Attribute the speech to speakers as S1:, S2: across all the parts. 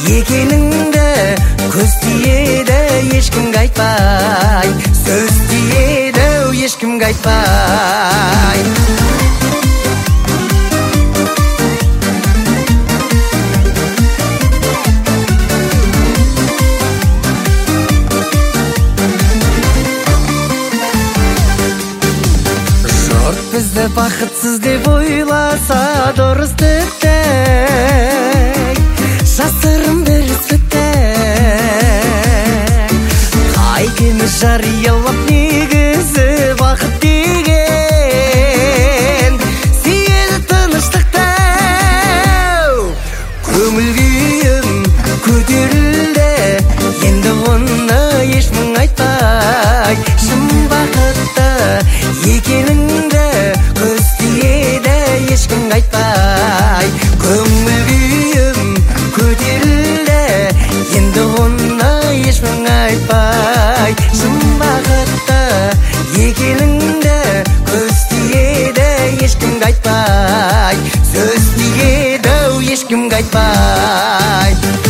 S1: екеніңді көз тиеді ешкімге айтпай, сөз тиеді ешкімге айтпай. Бізді бақытсыз деп ойласа дұрыс тіпті, жасырын бір істі. Қайтеміз жариялап негізі бақыт деген, сүйеді тыныштықты. Көңіл күйім көтерілді, енді оны ешмің айтпай, шын бақытты екеніңді көз тиеді ешкімге айтпай. Көңіл күйім көтерілді, енді оны ешмің айтпай, шын бақытты екеніңді көз тиеді ешкімге айтпай, сөз тиеді ешкімге айтпай.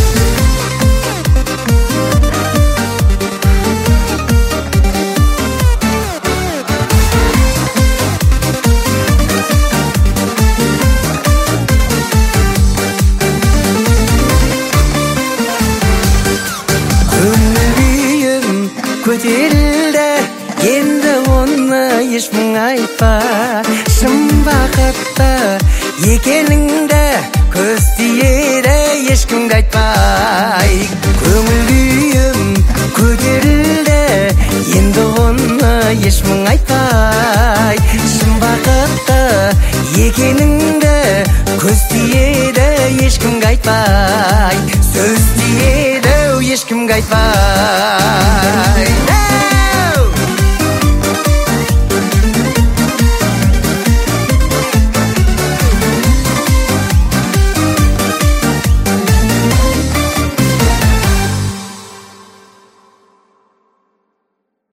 S1: Көтерілді, енді оны ешмің айтпа, шын бақытты екеніңді көз тиеді ешкімге айтпай. Көңіл күйім көтерілді, енді оны ешмің айтпай, шын бақытты екеніңді көз тиеді ешкімге айтпай, сөз тиеді ешкімге айтпай.